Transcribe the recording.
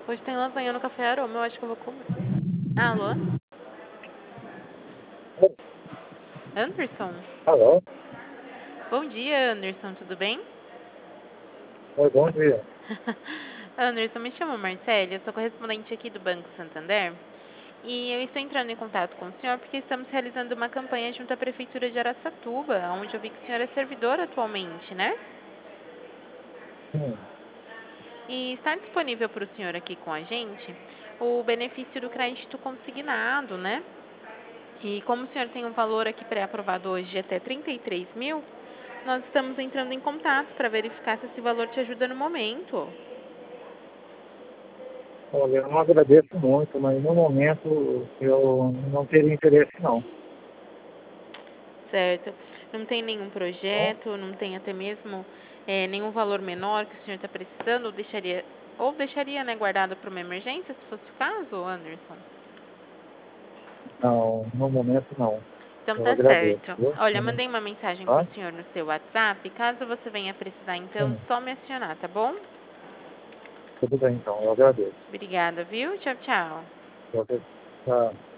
Hoje tem lasanha no Café Aroma, eu acho que eu vou comer. Alô? Anderson? Alô? Bom dia, Anderson, tudo bem? Oi, bom dia. Anderson, me chamo Marcele, eu sou correspondente aqui do Banco Santander. E eu estou entrando em contato com o senhor porque estamos realizando uma campanha junto à Prefeitura de Araçatuba, onde eu vi que o senhor é servidor atualmente, né? Sim. E está disponível para o senhor aqui com a gente o benefício do crédito consignado, né? E como o senhor tem um valor aqui pré-aprovado hoje de até 33 mil, nós estamos entrando em contato para verificar se esse valor te ajuda no momento. Olha, eu não agradeço muito, mas no momento eu não teria interesse não. Certo? Não tem nenhum Bom, projeto, não tem até mesmo nenhum valor menor que o senhor está precisando, ou deixaria, né, guardado para uma emergência, se fosse o caso, Anderson? não, no momento não. Então Eu tá agradeço, certo. viu? Olha, mandei uma mensagem para o Tá? senhor no seu WhatsApp. Caso você venha precisar, então, Sim, só me acionar, tá bom? tudo bem então, eu agradeço. Obrigada, viu? Tchau, tchau. Eu agradeço. Tá.